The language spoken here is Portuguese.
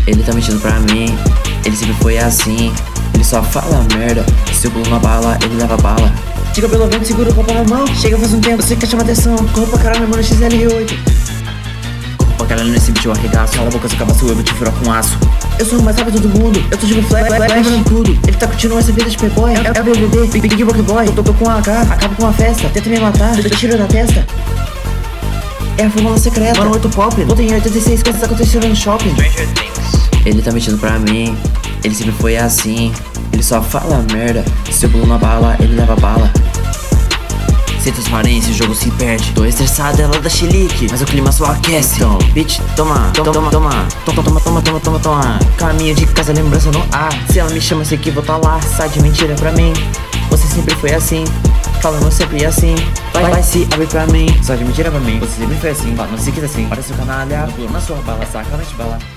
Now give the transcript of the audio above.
Ele tá mentindo pra mim, ele sempre foi assim. Ele só fala merda, se eu pulo na bala, ele leva bala. Diga pelo vento, segura o copo na mão. Chega faz um tempo, você quer chamar atenção. Corro pra caralho, meu mano, XLR8. Corro pra caralho nesse beat, eu arregaço. Cala a boca, seu cabaço, eu vou te furar com aço. Eu sou o mais rápido do mundo, eu tô de flash, lembrando tudo. Ele tá curtindo essa vida de playboy, é o BBB, Big Boy Boy. Eu tô com AK, acabo com a festa, tenta me matar, eu tiro da testa. É a fórmula secreta, mano, 8 pop. Ontem em 86, coisas aconteceram no shopping. Ele tá mentindo pra mim, ele sempre foi assim. Ele só fala merda, se eu pulo na bala, ele leva bala. Sem transparência, o jogo se perde. Tô estressado, ela dá chilique, mas o clima só aquece. Então, bitch, toma. Caminho de casa, lembrança no ar. Se ela me chama, sei que vou tá lá. Sai de mentira pra mim, você sempre foi assim. Falando sempre assim, vai se abrir pra mim. Só de mentira pra mim, você sempre foi assim. Não se quis assim, para seu canalha, pula na sua bala, saca na bala.